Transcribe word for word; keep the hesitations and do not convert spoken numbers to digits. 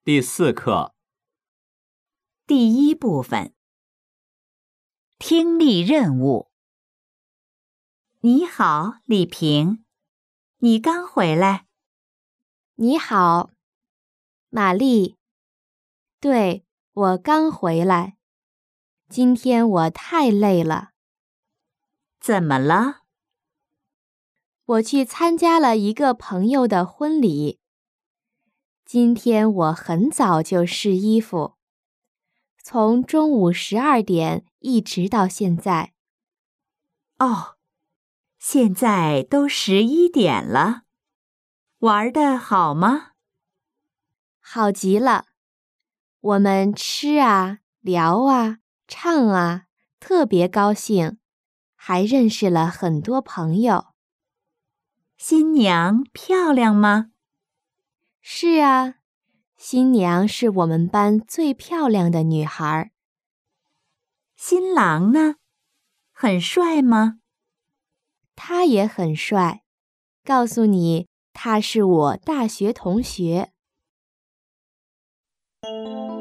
第四课第一部分，听力任务。你好，李平，你刚回来？ 你好，玛丽。对，我刚回来。今天我太累了。 怎么了？ 我去参加了一个朋友的婚礼。今天我很早就试衣服，从中午十二点一直到现在。 哦，现在都十一点了，玩得好吗？ 好极了，我们吃啊，聊啊，唱啊，特别高兴，还认识了很多朋友。 新娘漂亮吗？ 是啊，新娘是我们班最漂亮的女孩。 新郎呢？很帅吗？ 他也很帅，告诉你，他是我大学同学。